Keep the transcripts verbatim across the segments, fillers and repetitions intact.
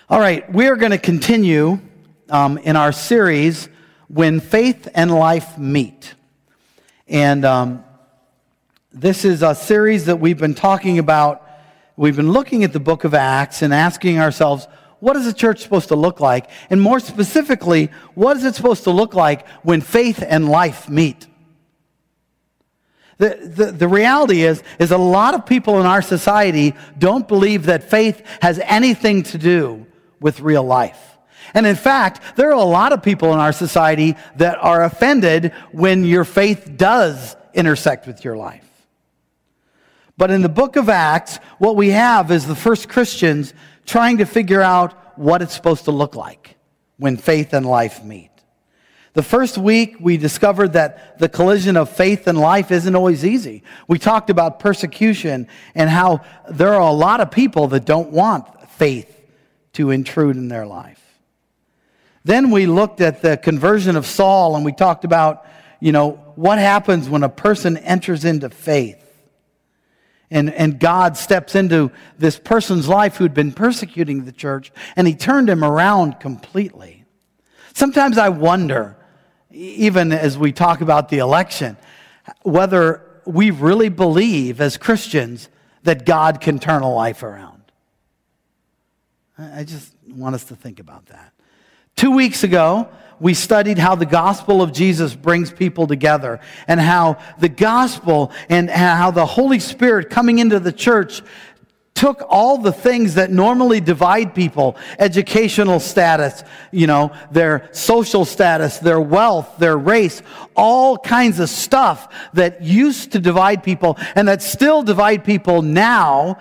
All right, we're going to continue um, in our series, When Faith and Life Meet. And um, this is a series that we've been talking about. We've been looking at the book of Acts and asking ourselves, what is a church supposed to look like? And more specifically, what is it supposed to look like when faith and life meet? The, the, the reality is, is a lot of people in our society don't believe that faith has anything to do with real life. And in fact, there are a lot of people in our society that are offended when your faith does intersect with your life. But in the book of Acts, what we have is the first Christians trying to figure out what it's supposed to look like when faith and life meet. The first week, we discovered that the collision of faith and life isn't always easy. We talked about persecution and how there are a lot of people that don't want faith to intrude in their life. Then we looked at the conversion of Saul, and we talked about, you know, what happens when a person enters into faith. And, and God steps into this person's life who'd been persecuting the church, and he turned him around completely. Sometimes I wonder, even as we talk about the election, whether we really believe as Christians that God can turn a life around. I just want us to think about that. Two weeks ago, we studied how the gospel of Jesus brings people together, and how the gospel and how the Holy Spirit coming into the church took all the things that normally divide people, educational status, you know, their social status, their wealth, their race, all kinds of stuff that used to divide people and that still divide people now.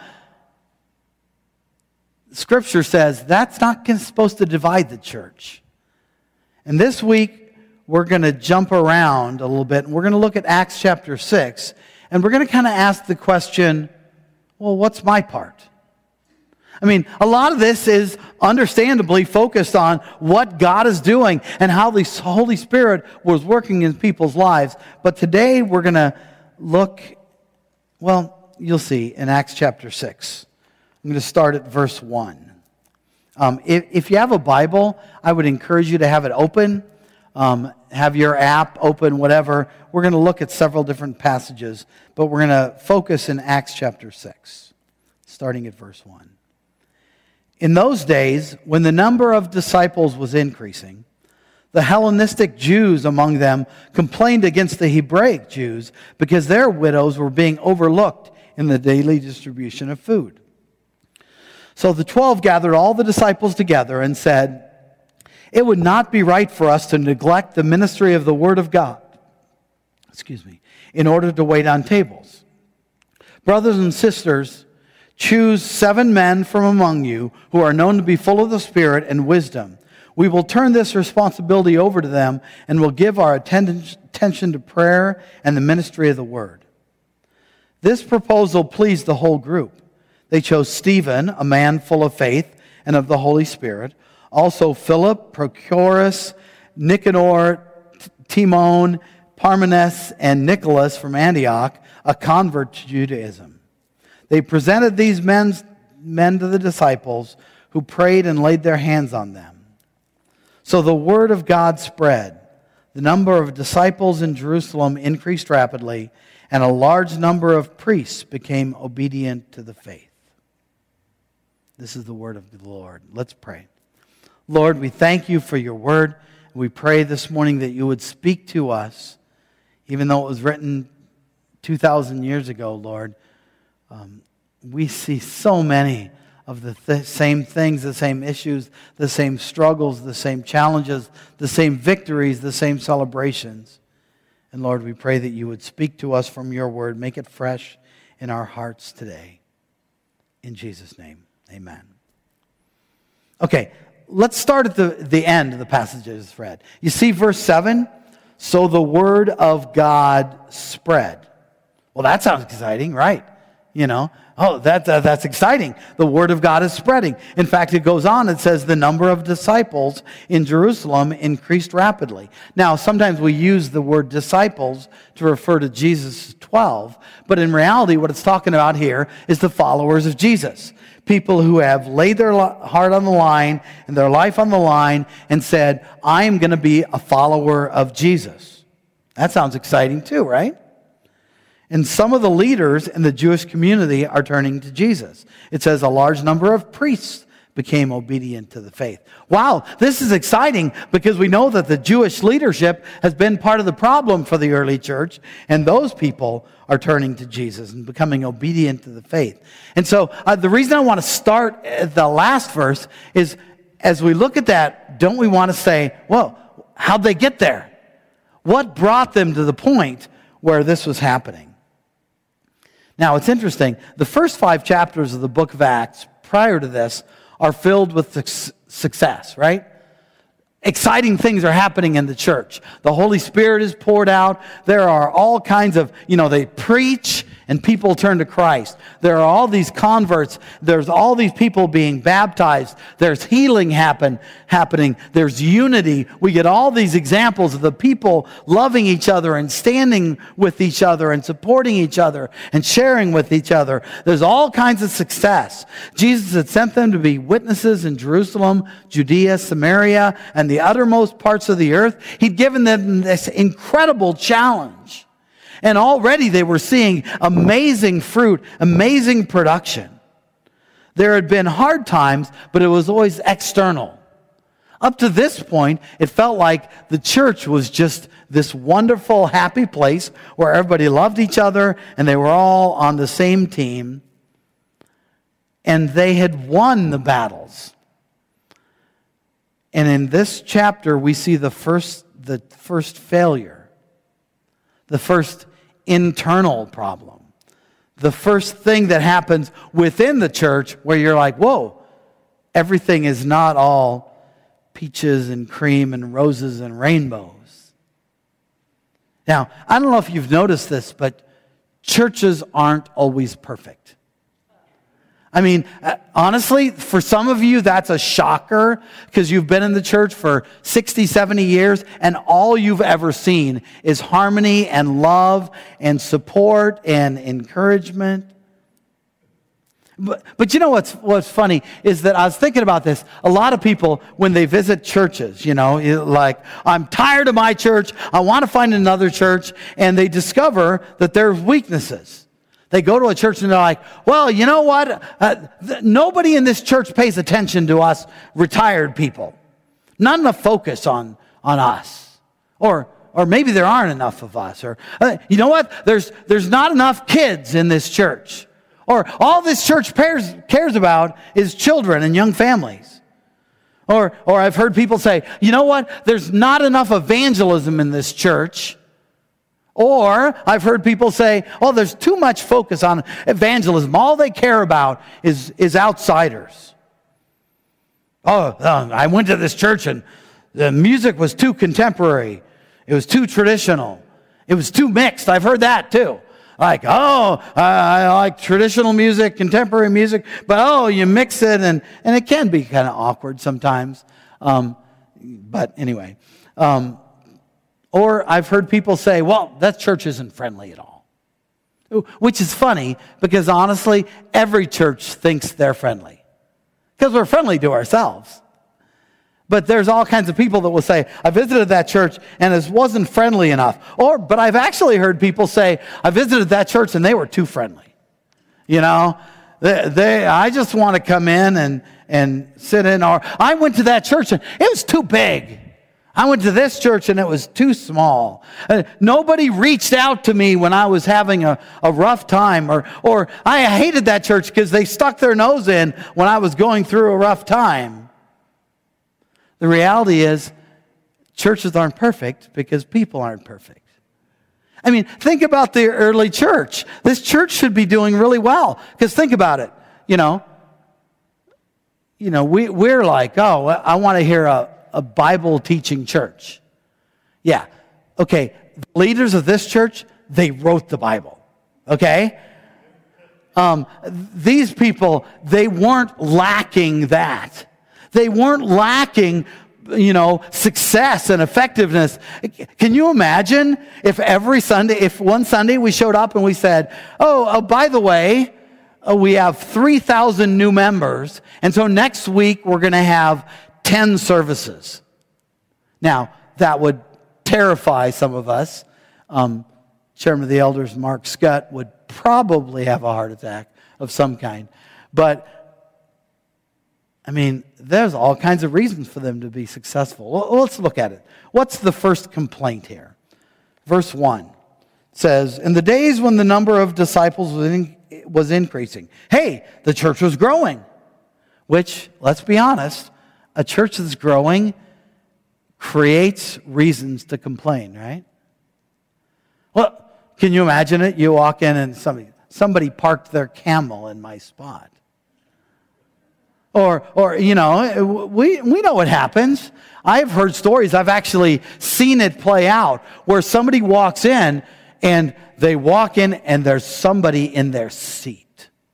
Scripture says that's not supposed to divide the church. And this week, we're going to jump around a little bit, and we're going to look at Acts chapter six, and we're going to kind of ask the question, well, what's my part? I mean, a lot of this is understandably focused on what God is doing and how the Holy Spirit was working in people's lives. But today, we're going to look, well, you'll see in Acts chapter six. I'm going to start at verse one. Um, if, if you have a Bible, I would encourage you to have it open. Um, have your app open, whatever. We're going to look at several different passages, but we're going to focus in Acts chapter six, starting at verse one. In those days, when the number of disciples was increasing, the Hellenistic Jews among them complained against the Hebraic Jews because their widows were being overlooked in the daily distribution of food. So the twelve gathered all the disciples together and said, "It would not be right for us to neglect the ministry of the Word of God, excuse me, in order to wait on tables. Brothers and sisters, choose seven men from among you who are known to be full of the Spirit and wisdom. We will turn this responsibility over to them and will give our attention to prayer and the ministry of the Word." This proposal pleased the whole group. They chose Stephen, a man full of faith and of the Holy Spirit, also Philip, Prochorus, Nicanor, Timon, Parmenas, and Nicholas from Antioch, a convert to Judaism. They presented these men, men to the disciples, who prayed and laid their hands on them. So the word of God spread. The number of disciples in Jerusalem increased rapidly, and a large number of priests became obedient to the faith. This is the word of the Lord. Let's pray. Lord, we thank you for your word. We pray this morning that you would speak to us, even though it was written two thousand years ago, Lord. Um, we see so many of the th- same things, the same issues, the same struggles, the same challenges, the same victories, the same celebrations. And Lord, we pray that you would speak to us from your word, make it fresh in our hearts today. In Jesus' name, amen. Okay, let's start at the, the end of the passage I just read. You see verse seven? So the word of God spread. Well, that sounds exciting, right? You know, oh, that, uh, that's exciting. The word of God is spreading. In fact, it goes on, it says the number of disciples in Jerusalem increased rapidly. Now, sometimes we use the word disciples to refer to Jesus' twelve, but in reality, what it's talking about here is the followers of Jesus. people who have laid their heart on the line and their life on the line and said, I am going to be a follower of Jesus. That sounds exciting too, right? And some of the leaders in the Jewish community are turning to Jesus. It says a large number of priests became obedient to the faith. Wow, this is exciting because we know that the Jewish leadership has been part of the problem for the early church, and those people are turning to Jesus and becoming obedient to the faith. And so uh, the reason I want to start at the last verse is, as we look at that, don't we want to say, well, how'd they get there? What brought them to the point where this was happening? Now, it's interesting. The first five chapters of the book of Acts prior to this are filled with success, right? Exciting things are happening in the church. The Holy Spirit is poured out. There are all kinds of, you know, they preach and people turn to Christ. There are all these converts. There's all these people being baptized. There's healing happen, happening. There's unity. We get all these examples of the people loving each other and standing with each other and supporting each other and sharing with each other. There's all kinds of success. Jesus had sent them to be witnesses in Jerusalem, Judea, Samaria, and the uttermost parts of the earth. He'd given them this incredible challenge. And already they were seeing amazing fruit, amazing production. There had been hard times, but it was always external. Up to this point, it felt like the church was just this wonderful, happy place where everybody loved each other and they were all on the same team. And they had won the battles. And in this chapter, we see the first, the first failure, the first internal problem, the first thing that happens within the church where you're like, whoa, everything is not all peaches and cream and roses and rainbows. Now, I don't know if you've noticed this, but churches aren't always perfect. I mean, honestly, for some of you, that's a shocker because you've been in the church for sixty, seventy years and all you've ever seen is harmony and love and support and encouragement. But, but you know what's, what's funny is that I was thinking about this. A lot of people, when they visit churches, you know, like, I'm tired of my church. I want to find another church. And they discover that there's weaknesses. They go to a church and they're like, well, you know what? Uh, th- nobody in this church pays attention to us retired people. Not enough focus on, on us. Or or maybe there aren't enough of us. Or uh, you know what? There's, there's not enough kids in this church. Or all this church cares, cares about is children and young families. Or, or I've heard people say, you know what? There's not enough evangelism in this church. Or I've heard people say, oh, there's too much focus on evangelism. All they care about is, is outsiders. Oh, uh, I went to this church and the music was too contemporary. It was too traditional. It was too mixed. I've heard that too. Like, oh, I, I like traditional music, contemporary music, but oh, you mix it, and, and it can be kind of awkward sometimes. Um, but anyway. Um, Or I've heard people say, well, that church isn't friendly at all. Which is funny because honestly, every church thinks they're friendly. Because we're friendly to ourselves. But there's all kinds of people that will say, I visited that church and it wasn't friendly enough. Or, but I've actually heard people say, I visited that church and they were too friendly. You know, they, they I just want to come in and, and sit in. Or I went to that church and it was too big. I went to this church and it was too small. Uh, nobody reached out to me when I was having a, a rough time. Or, or I hated that church because they stuck their nose in when I was going through a rough time. The reality is, churches aren't perfect because people aren't perfect. I mean, think about the early church. This church should be doing really well. Because think about it. You know, you know, we, we're like, oh, I want to hear a a Bible teaching church. Yeah. Okay. The leaders of this church, they wrote the Bible. Okay. Um, these people, they weren't lacking that. They weren't lacking, you know, success and effectiveness. Can you imagine if every Sunday, if one Sunday we showed up and we said, oh, oh by the way, uh, we have three thousand new members, and so next week we're going to have ten services. Now, that would terrify some of us. Um, Chairman of the Elders, Mark Scott, would probably have a heart attack of some kind. But, I mean, there's all kinds of reasons for them to be successful. Well, let's look at it. What's the first complaint here? Verse one says, in the days when the number of disciples was, in, was increasing. Hey, the church was growing. Which, let's be honest, a church that's growing creates reasons to complain, right? Well, can you imagine it? You walk in and somebody, somebody parked their camel in my spot. Or, or you know, we, we know what happens. I've heard stories, I've actually seen it play out, where somebody walks in and they walk in and there's somebody in their seat.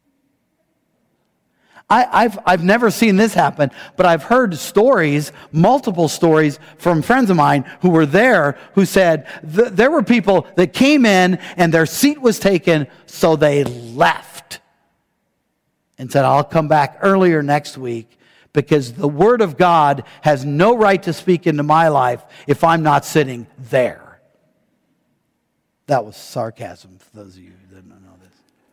I, I've, I've never seen this happen, but I've heard stories, multiple stories from friends of mine who were there who said th- there were people that came in and their seat was taken, so they left and said, I'll come back earlier next week because the Word of God has no right to speak into my life if I'm not sitting there. That was sarcasm for those of you who didn't know this.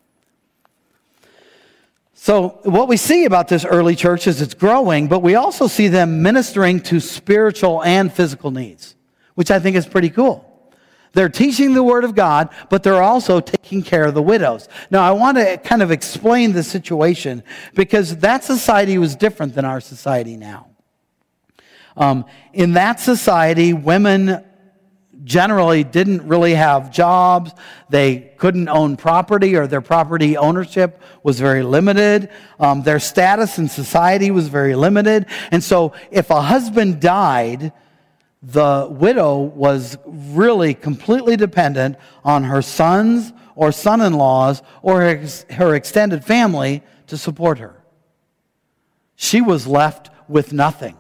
So what we see about this early church is it's growing, but we also see them ministering to spiritual and physical needs, which I think is pretty cool. They're teaching the Word of God, but they're also taking care of the widows. Now, I want to kind of explain the situation because that society was different than our society now. Um, in that society, women generally didn't really have jobs. They couldn't own property, or their property ownership was very limited. Um, their status in society was very limited. And so if a husband died, the widow was really completely dependent on her sons or son-in-laws or her, her extended family to support her. She was left with nothing.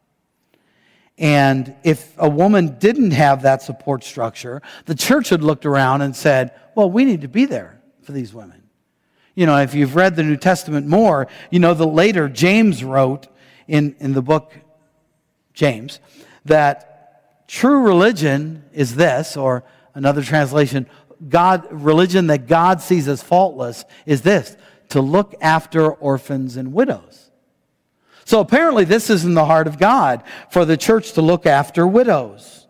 And if a woman didn't have that support structure, the church had looked around and said, well, we need to be there for these women. You know, if you've read the New Testament more, you know that later James wrote in, in the book James that true religion is this, or another translation, God, religion that God sees as faultless is this, to look after orphans and widows. So apparently this is in the heart of God for the church to look after widows.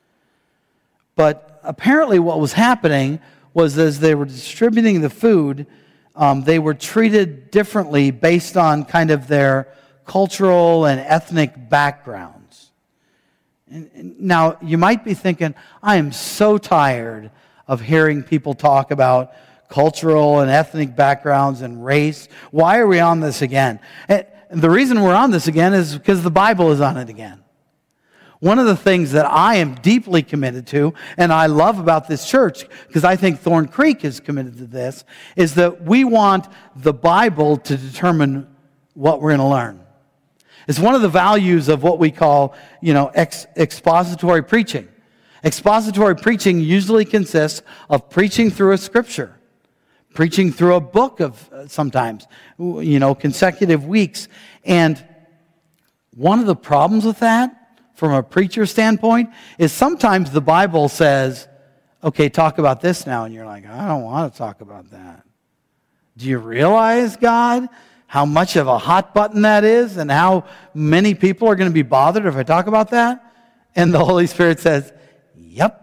But apparently what was happening was as they were distributing the food, um, they were treated differently based on kind of their cultural and ethnic backgrounds. And, and now you might be thinking, I am so tired of hearing people talk about cultural and ethnic backgrounds and race. Why are we on this again? And, And the reason we're on this again is because the Bible is on it again. One of the things that I am deeply committed to, and I love about this church, because I think Thorn Creek is committed to this, is that we want the Bible to determine what we're going to learn. It's one of the values of what we call, you know, ex- expository preaching. Expository preaching usually consists of preaching through a scripture. Preaching through a book of uh, sometimes, you know, consecutive weeks. And one of the problems with that, from a preacher standpoint, is sometimes the Bible says, okay, talk about this now. And you're like, I don't want to talk about that. Do you realize, God, how much of a hot button that is and how many people are going to be bothered if I talk about that? And the Holy Spirit says, yep.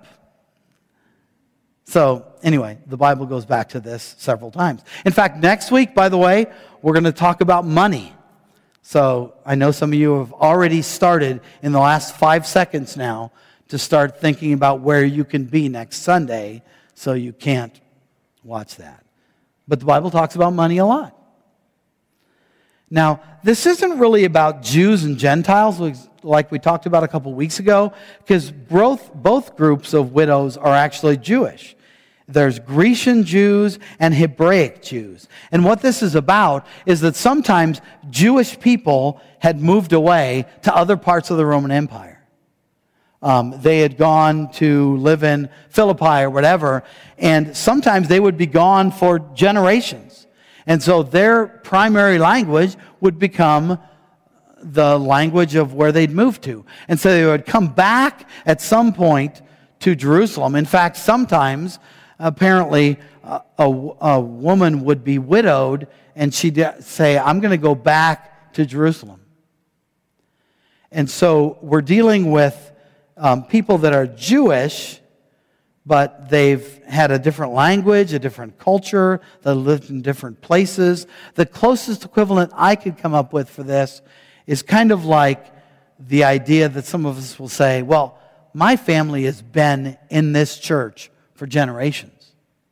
So anyway, the Bible goes back to this several times. In fact, next week, by the way, we're going to talk about money. So I know some of you have already started in the last five seconds now to start thinking about where you can be next Sunday, so you can't watch that. But the Bible talks about money a lot. Now, this isn't really about Jews and Gentiles, like we talked about a couple weeks ago, because both, both groups of widows are actually Jewish. There's Grecian Jews and Hebraic Jews. And what this is about is that sometimes Jewish people had moved away to other parts of the Roman Empire. Um, they had gone to live in Philippi or whatever, and sometimes they would be gone for generations. And so their primary language would become the language of where they'd moved to. And so they would come back at some point to Jerusalem. In fact, sometimes, apparently, a, a, a woman would be widowed and she'd say, I'm going to go back to Jerusalem. And so we're dealing with um, people that are Jewish, but they've had a different language, a different culture, they lived in different places. The closest equivalent I could come up with for this is kind of like the idea that some of us will say, well, my family has been in this church for generations.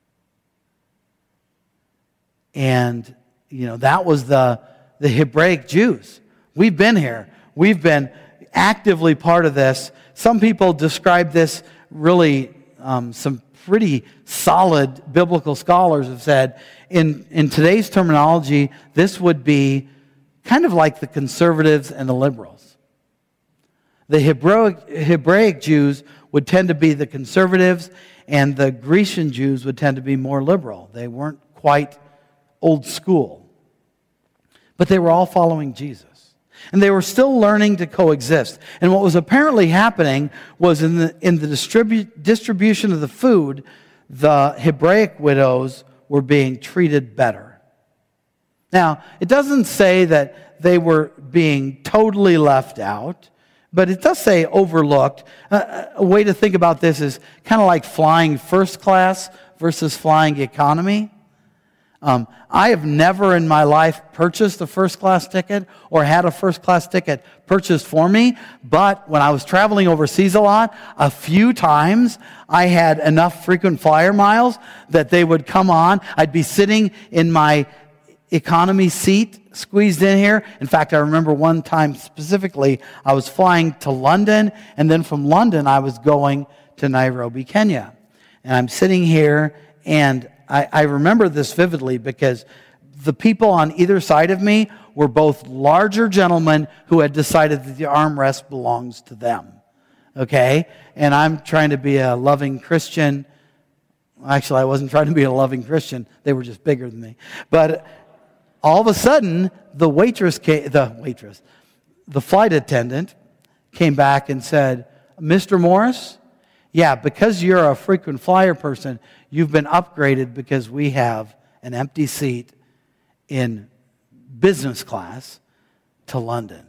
And, you know, that was the, the Hebraic Jews. We've been here. We've been actively part of this. Some people describe this really, um, some pretty solid biblical scholars have said, in, in today's terminology, this would be kind of like the conservatives and the liberals. The Hebraic, Hebraic Jews would tend to be the conservatives, and the Grecian Jews would tend to be more liberal. They weren't quite old school. But they were all following Jesus. And they were still learning to coexist. And what was apparently happening was in the, in the distribu- distribution of the food, the Hebraic widows were being treated better. Now, it doesn't say that they were being totally left out, but it does say overlooked. Uh, a way to think about this is kind of like flying first class versus flying economy. Um, I have never in my life purchased a first class ticket or had a first class ticket purchased for me, but when I was traveling overseas a lot, a few times I had enough frequent flyer miles that they would come on. I'd be sitting in my economy seat squeezed in here. In fact, I remember one time specifically, I was flying to London, and then from London, I was going to Nairobi, Kenya. And I'm sitting here, and I, I remember this vividly because the people on either side of me were both larger gentlemen who had decided that the armrest belongs to them. Okay? And I'm trying to be a loving Christian. Actually, I wasn't trying to be a loving Christian. They were just bigger than me. But all of a sudden, the waitress came, the waitress, the flight attendant came back and said, Mister Morris, yeah, because you're a frequent flyer person, you've been upgraded because we have an empty seat in business class to London.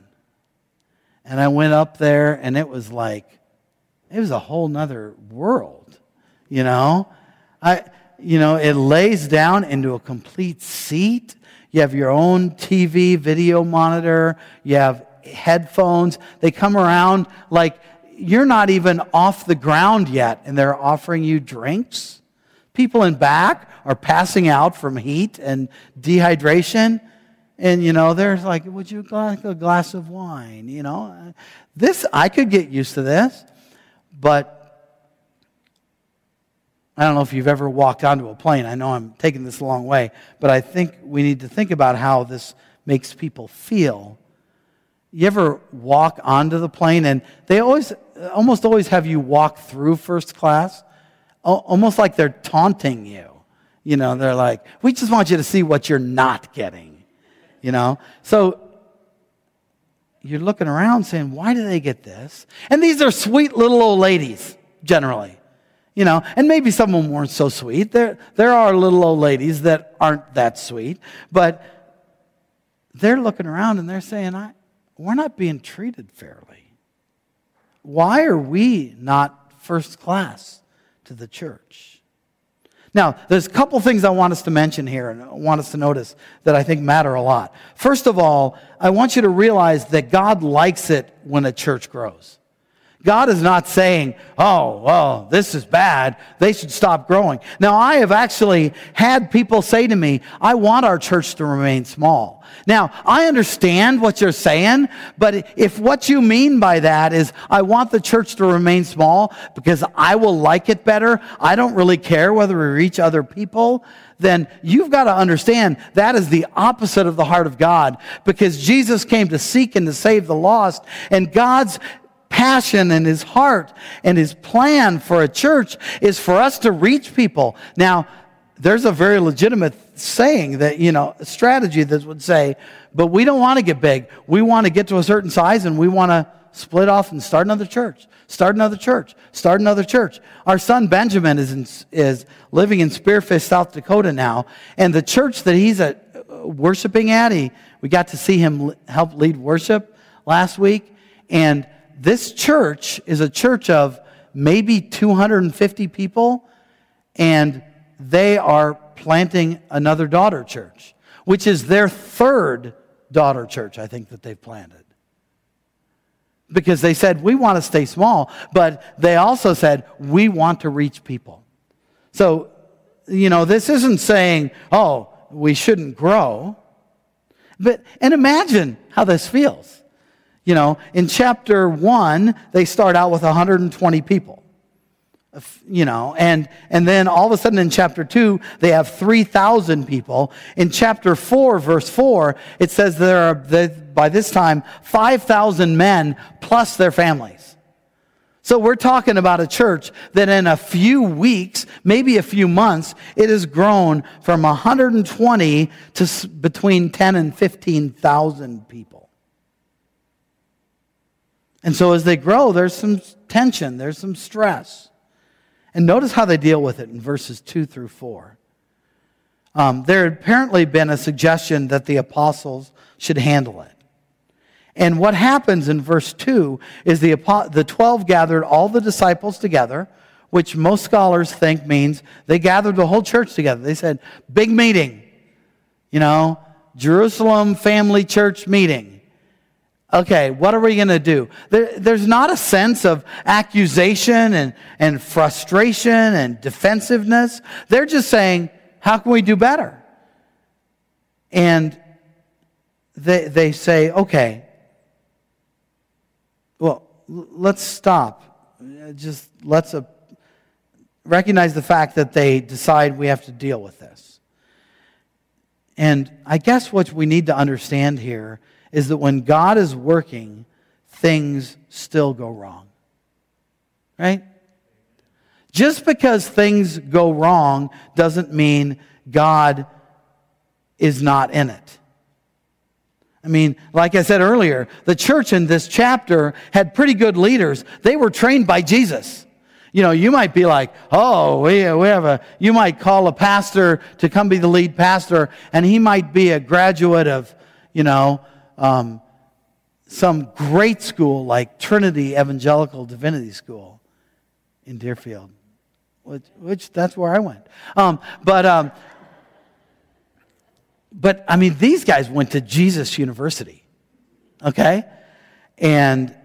And I went up there, and it was like, it was a whole nother world, you know? I, you know, it lays down into a complete seat. You have your own T V, video monitor. You have headphones. They come around like you're not even off the ground yet, and they're offering you drinks. People in back are passing out from heat and dehydration. And, you know, they're like, would you like a glass of wine? You know, this, I could get used to this. But I don't know if you've ever walked onto a plane. I know I'm taking this a long way, but I think we need to think about how this makes people feel. You ever walk onto the plane, and they always, almost always have you walk through first class, almost like they're taunting you. You know, they're like, we just want you to see what you're not getting. You know, so you're looking around saying, why do they get this? And these are sweet little old ladies, generally. You know, and maybe some of them weren't so sweet. There, there are little old ladies that aren't that sweet. But they're looking around and they're saying, I, we're not being treated fairly. Why are we not first class to the church? Now, there's a couple things I want us to mention here and I want us to notice that I think matter a lot. First of all, I want you to realize that God likes it when a church grows. God is not saying, oh, well, this is bad. They should stop growing. Now, I have actually had people say to me, I want our church to remain small. Now, I understand what you're saying, but if what you mean by that is, I want the church to remain small because I will like it better, I don't really care whether we reach other people, then you've got to understand that is the opposite of the heart of God, because Jesus came to seek and to save the lost, and God's passion and his heart and his plan for a church is for us to reach people. Now, there's a very legitimate saying that, you know, a strategy that would say, but we don't want to get big. We want to get to a certain size and we want to split off and start another church. Start another church. Start another church. Our son Benjamin is in, is living in Spearfish, South Dakota now, and the church that he's at, uh, worshiping at, he, we got to see him help lead worship last week, and this church is a church of maybe two hundred fifty people, and they are planting another daughter church, which is their third daughter church, I think, that they've planted. Because they said, we want to stay small, but they also said, we want to reach people. So, you know, this isn't saying, oh, we shouldn't grow. But, and imagine how this feels. You know, in chapter one, they start out with one hundred twenty people. You know, and, and then all of a sudden in chapter two, they have three thousand people. In chapter four, verse four, it says there are, by this time, five thousand men plus their families. So we're talking about a church that in a few weeks, maybe a few months, it has grown from one hundred twenty to between ten and fifteen thousand people. And so as they grow, there's some tension, there's some stress. And notice how they deal with it in verses two through four. Um, there had apparently been a suggestion that the apostles should handle it. And what happens in verse two is the, the twelve gathered all the disciples together, which most scholars think means they gathered the whole church together. They said, big meeting, you know, Jerusalem Family Church meeting. Okay, what are we going to do? There, there's not a sense of accusation and, and frustration and defensiveness. They're just saying, how can we do better? And they, they say, okay, well, let's stop. Just let's uh, recognize the fact that they decide we have to deal with this. And I guess what we need to understand here is that when God is working, things still go wrong. Right? Just because things go wrong doesn't mean God is not in it. I mean, like I said earlier, the church in this chapter had pretty good leaders. They were trained by Jesus. You know, you might be like, oh, we, we have a, you might call a pastor to come be the lead pastor, and he might be a graduate of, you know, Um, some great school like Trinity Evangelical Divinity School in Deerfield, which, which that's where I went. Um, but, um, but I mean, these guys went to Jesus University, okay? And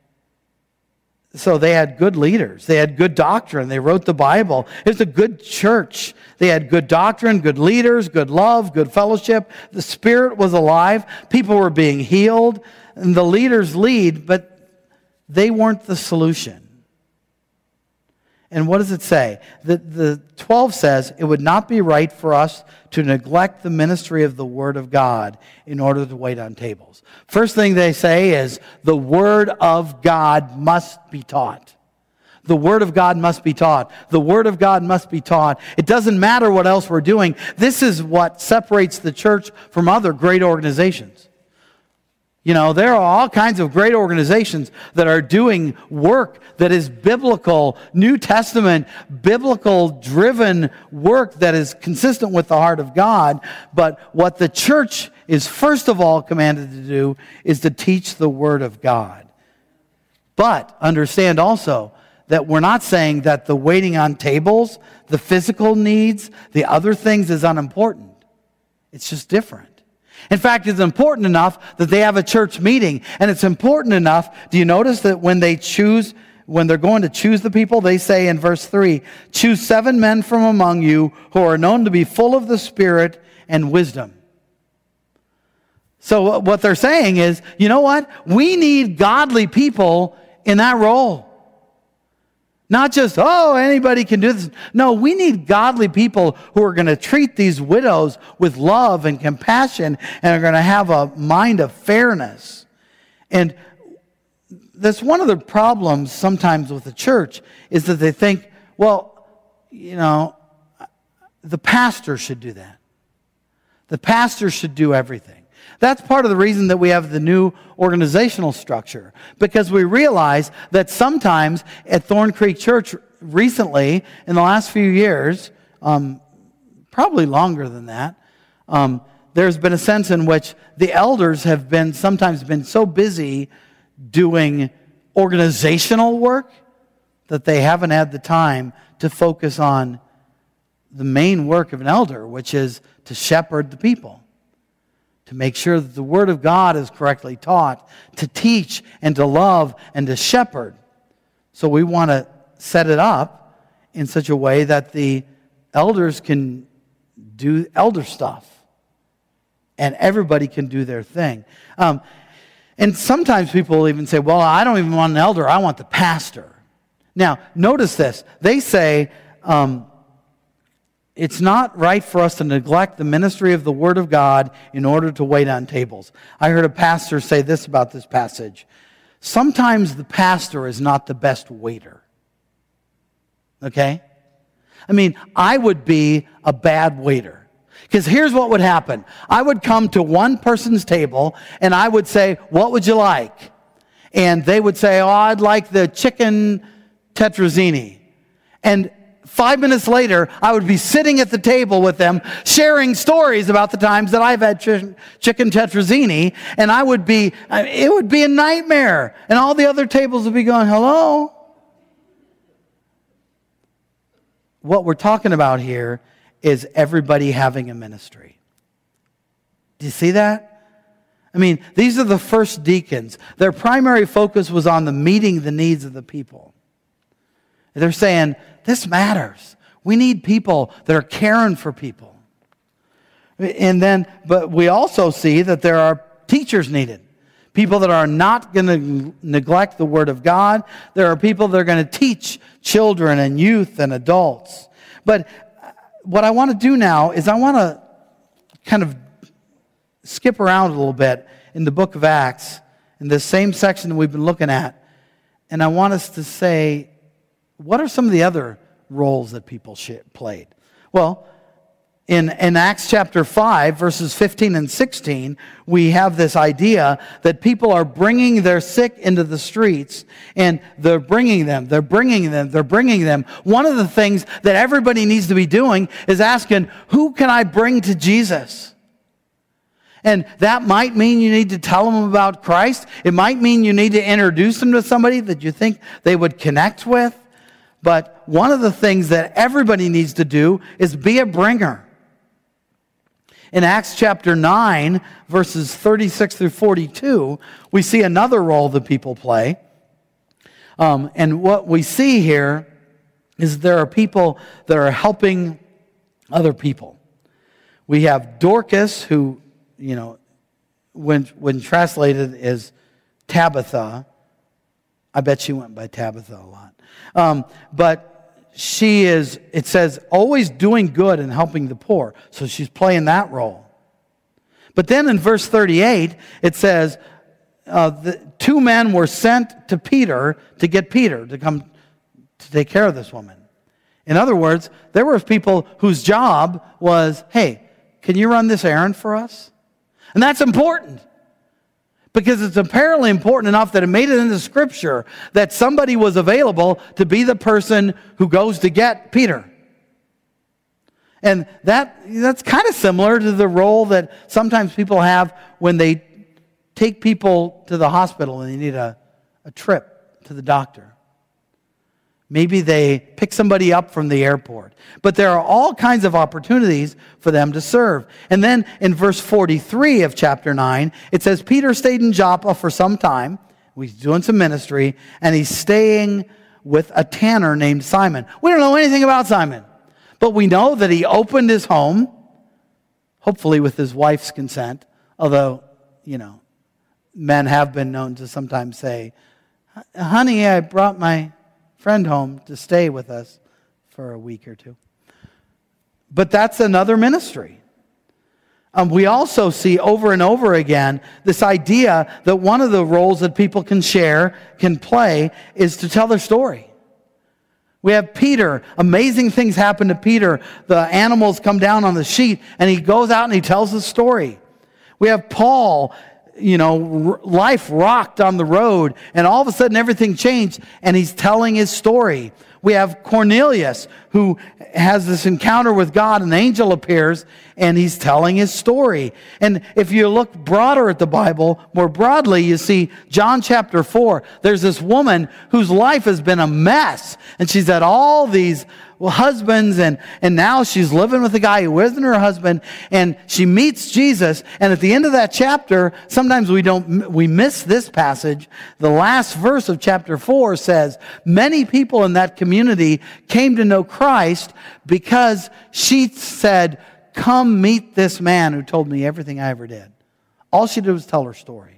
so they had good leaders. They had good doctrine. They wrote the Bible. It was a good church. They had good doctrine, good leaders, good love, good fellowship. The Spirit was alive. People were being healed. And the leaders lead, but they weren't the solution. And what does it say? The, the twelve says, it would not be right for us to neglect the ministry of the Word of God in order to wait on tables. First thing they say is, the Word of God must be taught. The Word of God must be taught. The Word of God must be taught. It doesn't matter what else we're doing. This is what separates the church from other great organizations. You know, there are all kinds of great organizations that are doing work that is biblical, New Testament, biblical-driven work that is consistent with the heart of God. But what the church is first of all commanded to do is to teach the Word of God. But understand also that we're not saying that the waiting on tables, the physical needs, the other things is unimportant. It's just different. In fact, it's important enough that they have a church meeting. And it's important enough, do you notice that when they choose, when they're going to choose the people, they say in verse three, choose seven men from among you who are known to be full of the Spirit and wisdom. So what they're saying is, you know what? We need godly people in that role. Not just, oh, anybody can do this. No, we need godly people who are going to treat these widows with love and compassion and are going to have a mind of fairness. And that's one of the problems sometimes with the church is that they think, well, you know, the pastor should do that. The pastor should do everything. That's part of the reason that we have the new organizational structure, because we realize that sometimes at Thorn Creek Church recently, in the last few years, um, probably longer than that, um, there's been a sense in which the elders have been sometimes been so busy doing organizational work that they haven't had the time to focus on the main work of an elder, which is to shepherd the people, to make sure that the Word of God is correctly taught, to teach and to love and to shepherd. So we want to set it up in such a way that the elders can do elder stuff and everybody can do their thing. Um, and sometimes people will even say, well, I don't even want an elder, I want the pastor. Now, notice this. They say, um, it's not right for us to neglect the ministry of the Word of God in order to wait on tables. I heard a pastor say this about this passage. Sometimes the pastor is not the best waiter. Okay? I mean, I would be a bad waiter. Because here's what would happen. I would come to one person's table and I would say, what would you like? And they would say, oh, I'd like the chicken tetrazzini. And five minutes later, I would be sitting at the table with them, sharing stories about the times that I've had ch- chicken tetrazzini, and I would be, it would be a nightmare. And all the other tables would be going, hello? What we're talking about here is everybody having a ministry. Do you see that? I mean, these are the first deacons. Their primary focus was on the meeting the needs of the people. They're saying, this matters. We need people that are caring for people. And then, but we also see that there are teachers needed. People that are not going to neglect the Word of God. There are people that are going to teach children and youth and adults. But what I want to do now is I want to kind of skip around a little bit in the book of Acts, in this same section that we've been looking at. And I want us to say, what are some of the other roles that people played? Well, in, in Acts chapter five, verses fifteen and sixteen, we have this idea that people are bringing their sick into the streets, and they're bringing them, they're bringing them, they're bringing them. One of the things that everybody needs to be doing is asking, who can I bring to Jesus? And that might mean you need to tell them about Christ. It might mean you need to introduce them to somebody that you think they would connect with. But one of the things that everybody needs to do is be a bringer. In Acts chapter nine, verses thirty-six through forty-two, we see another role that people play. Um, and what we see here is there are people that are helping other people. We have Dorcas, who, you know, when, when translated is Tabitha. I bet she went by Tabitha a lot. Um, but she is, it says, always doing good and helping the poor. So she's playing that role. But then in verse thirty-eight, it says, uh, the two men were sent to Peter to get Peter to come to take care of this woman. In other words, there were people whose job was, hey, can you run this errand for us? And that's important. Because it's apparently important enough that it made it into Scripture that somebody was available to be the person who goes to get Peter. And that that's kind of similar to the role that sometimes people have when they take people to the hospital and they need a, a trip to the doctor. Maybe they pick somebody up from the airport. But there are all kinds of opportunities for them to serve. And then in verse forty-three of chapter nine, it says, Peter stayed in Joppa for some time. He's doing some ministry, and he's staying with a tanner named Simon. We don't know anything about Simon, but we know that he opened his home, hopefully with his wife's consent, although, you know, men have been known to sometimes say, honey, I brought my friend home to stay with us for a week or two. But that's another ministry. Um, we also see over and over again this idea that one of the roles that people can share, can play, is to tell their story. We have Peter. Amazing things happen to Peter. The animals come down on the sheet, and he goes out and he tells the story. We have Paul. You know, life rocked on the road, and all of a sudden everything changed, and he's telling his story. We have Cornelius, who has this encounter with God. An angel appears, and he's telling his story. And if you look broader at the Bible, more broadly, you see John chapter four. There's this woman whose life has been a mess, and she's had all these husbands, and, and now she's living with a guy who isn't her husband, and she meets Jesus. And at the end of that chapter, sometimes we don't, we miss this passage. The last verse of chapter four says, many people in that community came to know Christ because she said, come meet this man who told me everything I ever did. All she did was tell her story.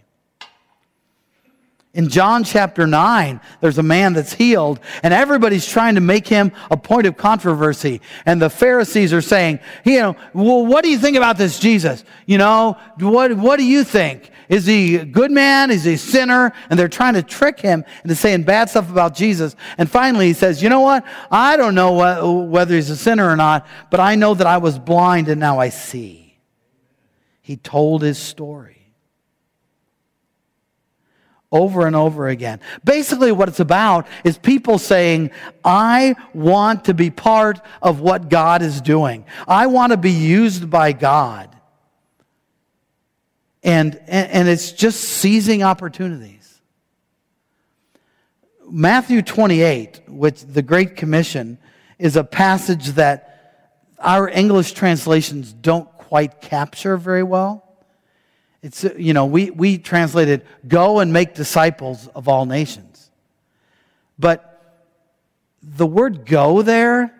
In John chapter nine, there's a man that's healed, and everybody's trying to make him a point of controversy. And the Pharisees are saying, you know, well, what do you think about this Jesus? You know, what, what do you think? Is he a good man? Is he a sinner? And they're trying to trick him into saying bad stuff about Jesus. And finally he says, you know what? I don't know what, whether he's a sinner or not, but I know that I was blind and now I see. He told his story. Over and over again. Basically what it's about is people saying, I want to be part of what God is doing. I want to be used by God. And, and, and it's just seizing opportunities. Matthew twenty-eight, which the Great Commission, is a passage that our English translations don't quite capture very well. It's, you know, we, we translated, go and make disciples of all nations. But the word go there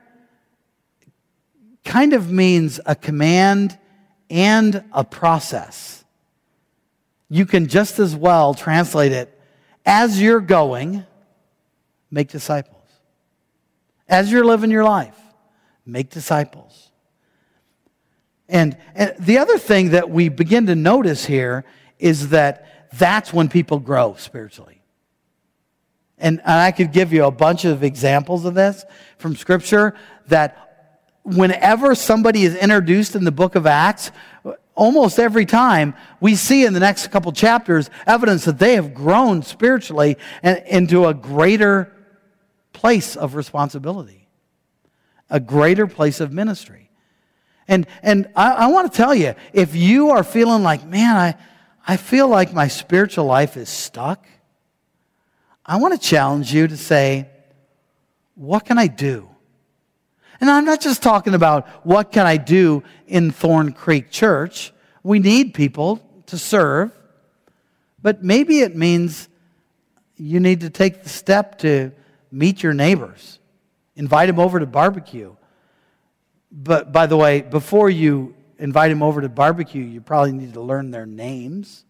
kind of means a command and a process. You can just as well translate it, as you're going, make disciples. As you're living your life, make disciples. And, and the other thing that we begin to notice here is that that's when people grow spiritually. And, and I could give you a bunch of examples of this from Scripture, that whenever somebody is introduced in the book of Acts, almost every time we see in the next couple chapters evidence that they have grown spiritually and into a greater place of responsibility, a greater place of ministry. And and I, I want to tell you, if you are feeling like, man, I, I feel like my spiritual life is stuck, I want to challenge you to say, what can I do? And I'm not just talking about what can I do in Thorn Creek Church. We need people to serve. But maybe it means you need to take the step to meet your neighbors. Invite them over to barbecue. But by the way, before you invite them over to barbecue, you probably need to learn their names.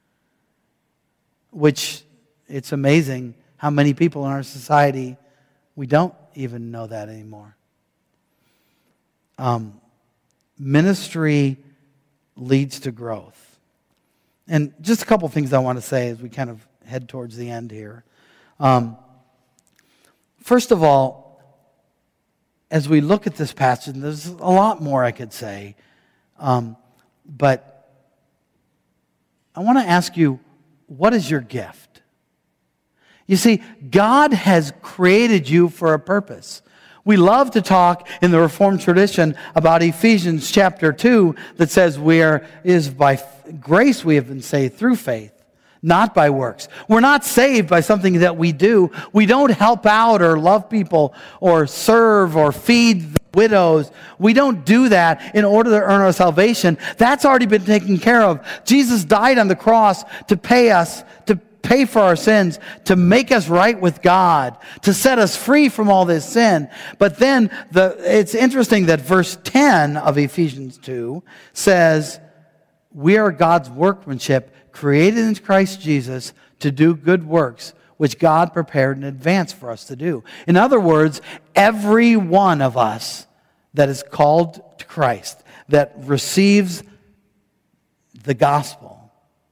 Which, it's amazing how many people in our society, we don't even know that anymore. Um, ministry leads to growth. And just a couple things I want to say as we kind of head towards the end here. Um, first of all, as we look at this passage, there's a lot more I could say, um, but I want to ask you, what is your gift? You see, God has created you for a purpose. We love to talk in the Reformed tradition about Ephesians chapter two that says we are, is by grace we have been saved through faith, not by works. We're not saved by something that we do. We don't help out or love people or serve or feed the widows. We don't do that in order to earn our salvation. That's already been taken care of. Jesus died on the cross to pay us, to pay for our sins, to make us right with God, to set us free from all this sin. But then the it's interesting that verse ten of Ephesians two says, we are God's workmanship, created in Christ Jesus to do good works, which God prepared in advance for us to do. In other words, every one of us that is called to Christ, that receives the gospel,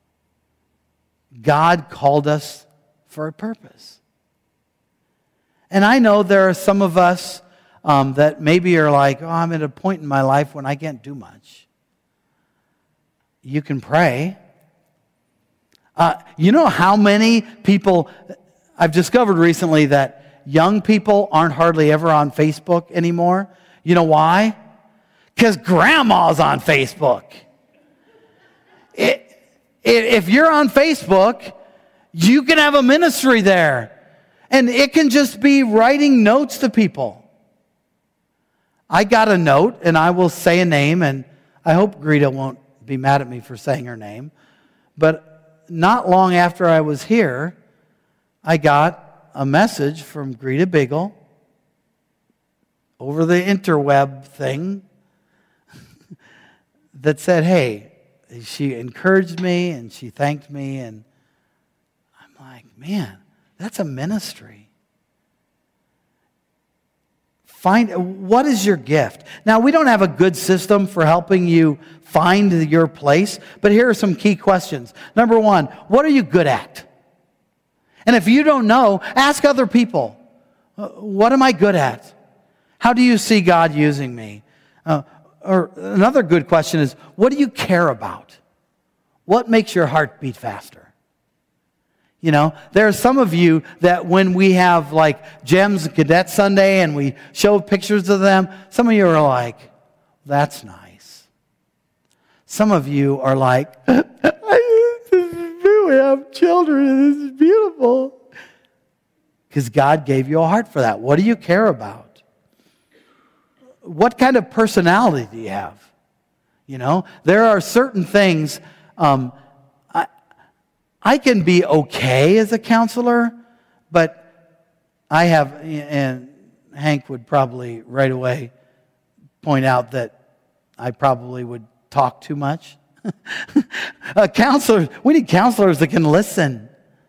God called us for a purpose. And I know there are some of us um, that maybe are like, oh, I'm at a point in my life when I can't do much. You can pray. Uh, you know how many people, I've discovered recently that young people aren't hardly ever on Facebook anymore. You know why? Because grandma's on Facebook. It, it, if you're on Facebook, you can have a ministry there. And it can just be writing notes to people. I got a note, and I will say a name, and I hope Greta won't be mad at me for saying her name. But not long after I was here, I got a message from Greta Biggle over the interweb thing that said, hey, she encouraged me and she thanked me, and I'm like, man, that's a ministry. Find, what is your gift? Now, we don't have a good system for helping you find your place, but here are some key questions. Number one, what are you good at? And if you don't know, ask other people. What am I good at? How do you see God using me? Uh, or another good question is, what do you care about? What makes your heart beat faster? You know, there are some of you that when we have like Gems Cadet Sunday and we show pictures of them, some of you are like, that's nice. Some of you are like, this is beautiful. We have children and this is beautiful. Because God gave you a heart for that. What do you care about? What kind of personality do you have? You know, there are certain things, um, I, I can be okay as a counselor, but I have, and Hank would probably right away point out that I probably would talk too much. A counselor, we need counselors that can listen.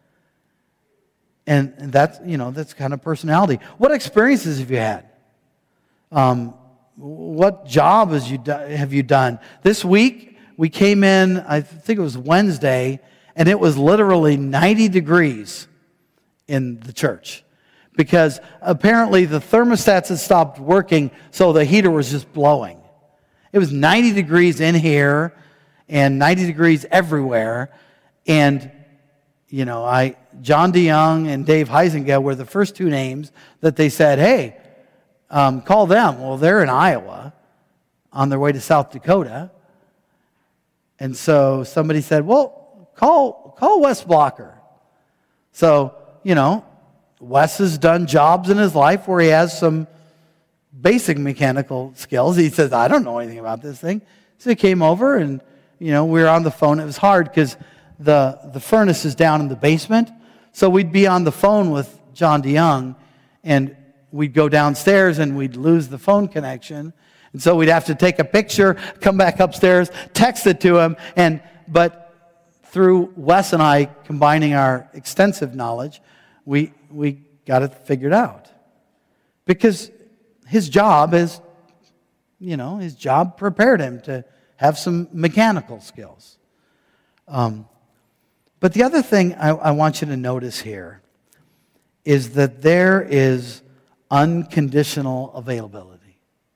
And that's, you know, that's kind of personality. What experiences have you had? Um, what job has you do, have you done? This week, we came in, I think it was Wednesday, and it was literally ninety degrees in the church. Because apparently the thermostats had stopped working, so the heater was just blowing. It was ninety degrees in here, and ninety degrees everywhere. And, you know, I... John DeYoung and Dave Heisengeld were the first two names that they said, hey, um, call them. Well, they're in Iowa on their way to South Dakota. And so somebody said, well, call call Wes Blocker. So, you know, Wes has done jobs in his life where he has some basic mechanical skills. He says, I don't know anything about this thing. So he came over and, you know, we were on the phone. It was hard because the, the furnace is down in the basement. So we'd be on the phone with John DeYoung, and we'd go downstairs and we'd lose the phone connection. And so we'd have to take a picture, come back upstairs, text it to him. And but through Wes and I combining our extensive knowledge, we we got it figured out. Because his job is, you know, his job prepared him to have some mechanical skills. Um But the other thing I, I want you to notice here is that there is unconditional availability.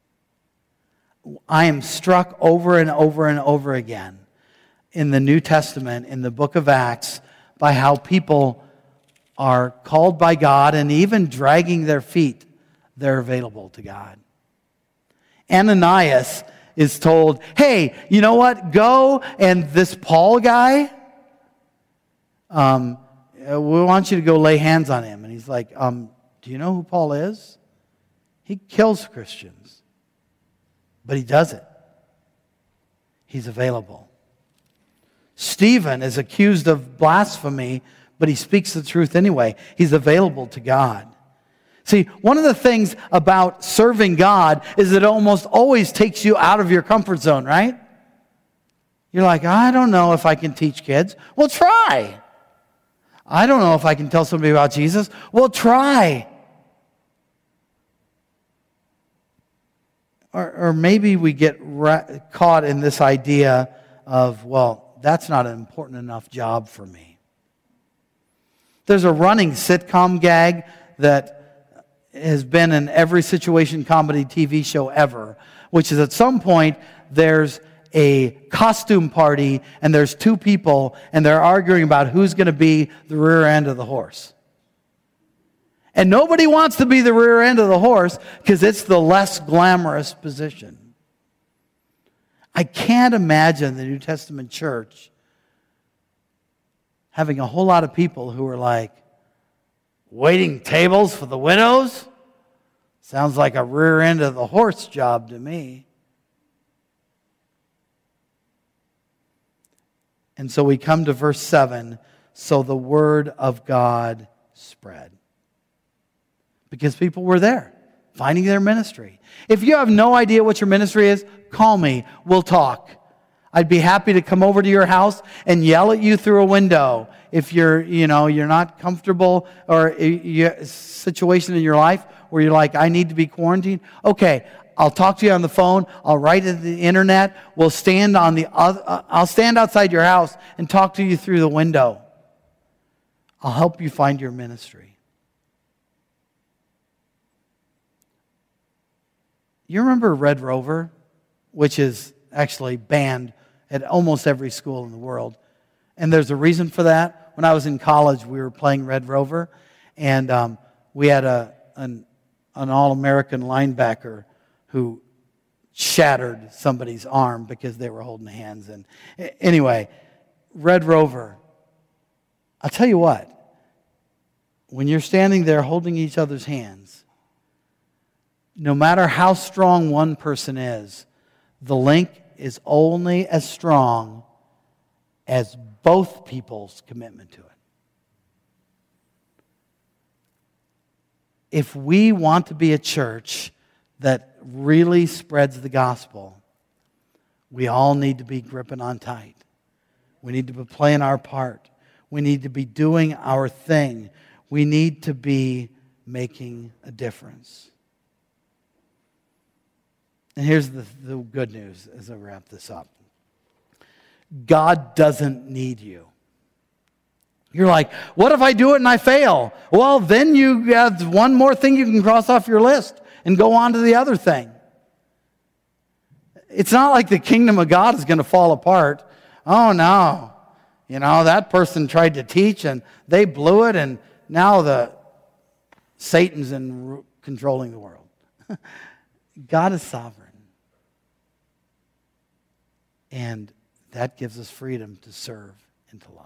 I am struck over and over and over again in the New Testament, in the book of Acts, by how people are called by God, and even dragging their feet, they're available to God. Ananias is told, hey, you know what? Go, and this Paul guy, Um, we want you to go lay hands on him. And he's like, um, do you know who Paul is? He kills Christians. But he does it. He's available. Stephen is accused of blasphemy, but he speaks the truth anyway. He's available to God. See, one of the things about serving God is that it almost always takes you out of your comfort zone, right? You're like, I don't know if I can teach kids. Well, try. I don't know if I can tell somebody about Jesus. Well, try. Or, or maybe we get ra- caught in this idea of, well, that's not an important enough job for me. There's a running sitcom gag that has been in every situation comedy T V show ever, which is at some point there's a costume party and there's two people and they're arguing about who's going to be the rear end of the horse. And nobody wants to be the rear end of the horse because it's the less glamorous position. I can't imagine the New Testament church having a whole lot of people who are like, waiting tables for the widows? Sounds like a rear end of the horse job to me. And so we come to verse seven. So the word of God spread. Because people were there, finding their ministry. If you have no idea what your ministry is, call me. We'll talk. I'd be happy to come over to your house and yell at you through a window if you're, you know, you're not comfortable or a situation in your life where you're like, I need to be quarantined. Okay, I'll talk to you on the phone. I'll write it to the internet. We'll stand on the other, I'll stand outside your house and talk to you through the window. I'll help you find your ministry. You remember Red Rover, which is actually banned at almost every school in the world. And there's a reason for that. When I was in college, we were playing Red Rover, and um, we had a an, an all-American linebacker who shattered somebody's arm because they were holding hands. And anyway, Red Rover, I'll tell you what, when you're standing there holding each other's hands, no matter how strong one person is, the link is only as strong as both people's commitment to it. If we want to be a church that really spreads the gospel, we all need to be gripping on tight. We need to be playing our part. We need to be doing our thing. We need to be making a difference. And here's the, the good news as I wrap this up. God doesn't need you. You're like, what if I do it and I fail? Well, then you have one more thing you can cross off your list and go on to the other thing. It's not like the kingdom of God is going to fall apart. Oh, no. You know, that person tried to teach and they blew it, and now the Satan's in controlling the world. God is sovereign. And that gives us freedom to serve and to love.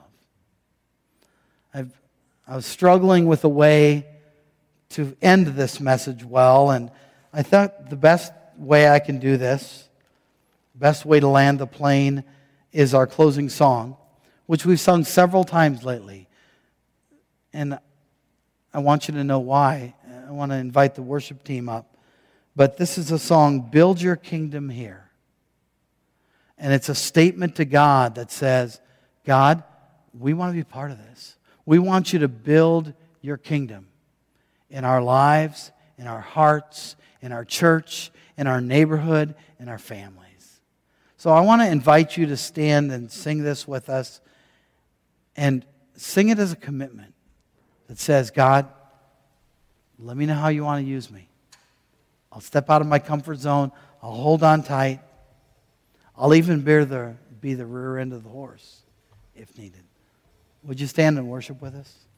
I've, I was struggling with a way to end this message well, and I thought the best way I can do this, the best way to land the plane, is our closing song, which we've sung several times lately. And I want you to know why. I want to invite the worship team up. But this is a song, Build Your Kingdom Here. And it's a statement to God that says, God, we want to be part of this. We want you to build your kingdom in our lives, in our hearts, in our church, in our neighborhood, in our families. So I want to invite you to stand and sing this with us, and sing it as a commitment that says, God, let me know how you want to use me. I'll step out of my comfort zone. I'll hold on tight. I'll even bear the, be the rear end of the horse if needed. Would you stand and worship with us?